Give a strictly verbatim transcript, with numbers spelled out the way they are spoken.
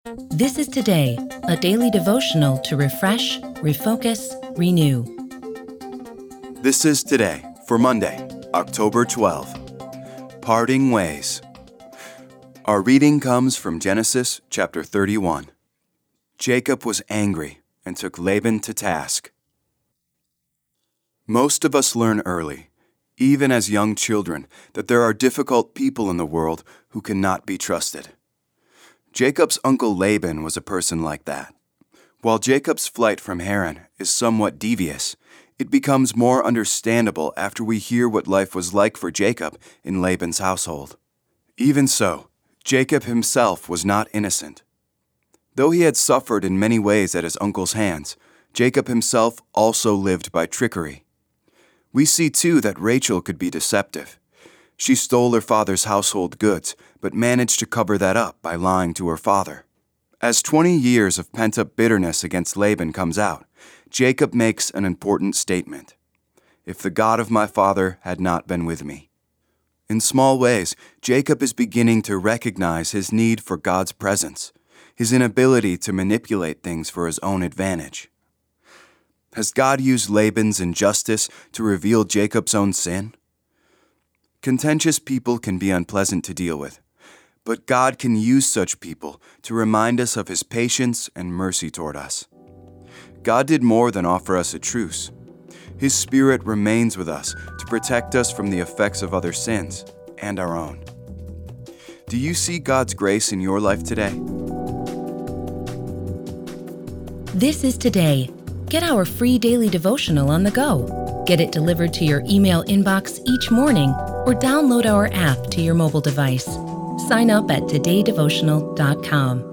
This is Today, a daily devotional to refresh, refocus, renew. This is Today for Monday, October twelfth. Parting Ways. Our reading comes from Genesis chapter thirty-one. Jacob was angry and took Laban to task. Most of us learn early, even as young children, that there are difficult people in the world who cannot be trusted. Jacob's uncle Laban was a person like that. While Jacob's flight from Haran is somewhat devious, it becomes more understandable after we hear what life was like for Jacob in Laban's household. Even so, Jacob himself was not innocent. Though he had suffered in many ways at his uncle's hands, Jacob himself also lived by trickery. We see too that Rachel could be deceptive. She stole her father's household goods, but managed to cover that up by lying to her father. As twenty years of pent-up bitterness against Laban comes out, Jacob makes an important statement. If the God of my father had not been with me. In small ways, Jacob is beginning to recognize his need for God's presence, his inability to manipulate things for his own advantage. Has God used Laban's injustice to reveal Jacob's own sin? Contentious people can be unpleasant to deal with, but God can use such people to remind us of His patience and mercy toward us. God did more than offer us a truce. His Spirit remains with us to protect us from the effects of other sins and our own. Do you see God's grace in your life today? This is Today. Get our free daily devotional on the go. Get it delivered to your email inbox each morning or download our app to your mobile device. Sign up at today devotional dot com.